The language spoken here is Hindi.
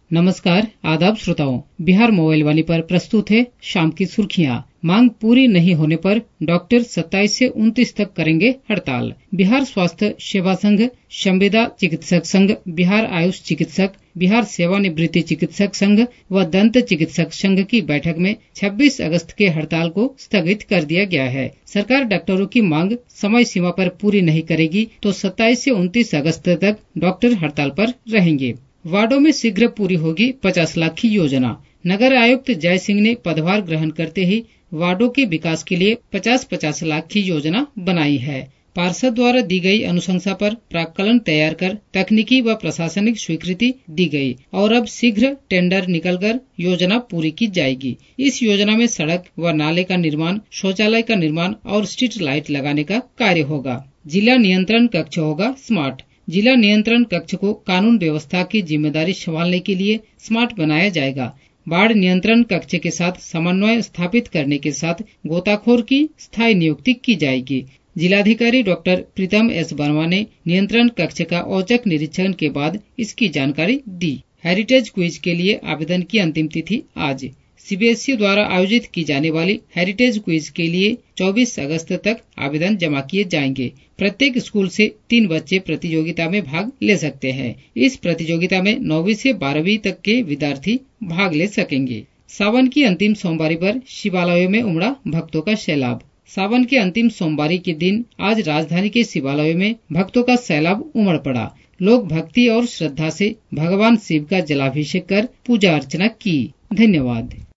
नमस्कार, आदाब श्रोताओं। बिहार मोबाइल वाणी पर प्रस्तुत है शाम की सुर्खियां। मांग पूरी नहीं होने पर डॉक्टर 27 से 29 तक करेंगे हड़ताल। बिहार स्वास्थ्य सेवा संघ, संविदा चिकित्सक संघ, बिहार आयुष चिकित्सक, बिहार सेवानिवृत्ति चिकित्सक संघ व दंत चिकित्सक संघ की बैठक में 26 अगस्त के हड़ताल को स्थगित कर दिया गया है। सरकार डॉक्टरों की मांग समय सीमा पर पूरी नहीं करेगी तो 27 से 29 अगस्त तक डॉक्टर हड़ताल पर रहेंगे। वार्डों में शीघ्र पूरी होगी 50 लाख की योजना। नगर आयुक्त जय सिंह ने पदभार ग्रहण करते ही वार्डों के विकास के लिए 50-50 लाख की योजना बनाई है। पार्षद द्वारा दी गई अनुशंसा पर प्राक्कलन तैयार कर तकनीकी व प्रशासनिक स्वीकृति दी गई और अब शीघ्र टेंडर निकलकर योजना पूरी की जाएगी। इस योजना में सड़क व नाले का निर्माण, शौचालय का निर्माण और स्ट्रीट लाइट लगाने का कार्य होगा। जिला नियंत्रण कक्ष होगा स्मार्ट। जिला नियंत्रण कक्ष को कानून व्यवस्था की जिम्मेदारी संभालने के लिए स्मार्ट बनाया जाएगा। बाढ़ नियंत्रण कक्ष के साथ समन्वय स्थापित करने के साथ गोताखोर की स्थायी नियुक्ति की जाएगी। जिलाधिकारी डॉक्टर प्रीतम एस वर्मा ने नियंत्रण कक्ष का औचक निरीक्षण के बाद इसकी जानकारी दी। हेरिटेज क्विज के लिए आवेदन की अंतिम तिथि आज। सीबीएसई द्वारा आयोजित की जाने वाली हेरिटेज क्विज के लिए 24 अगस्त तक आवेदन जमा किए जाएंगे। प्रत्येक स्कूल से 3 बच्चे प्रतियोगिता में भाग ले सकते हैं। इस प्रतियोगिता में 9वीं से 12वीं तक के विद्यार्थी भाग ले सकेंगे। सावन की अंतिम सोमवारी पर शिवालयों में उमड़ा भक्तों का सैलाब। सावन के अंतिम सोमवारी के दिन आज राजधानी के शिवालयों में भक्तों का सैलाब उमड़ पड़ा। लोग भक्ति और श्रद्धा से भगवान शिव का जलाभिषेक कर पूजा अर्चना की। धन्यवाद।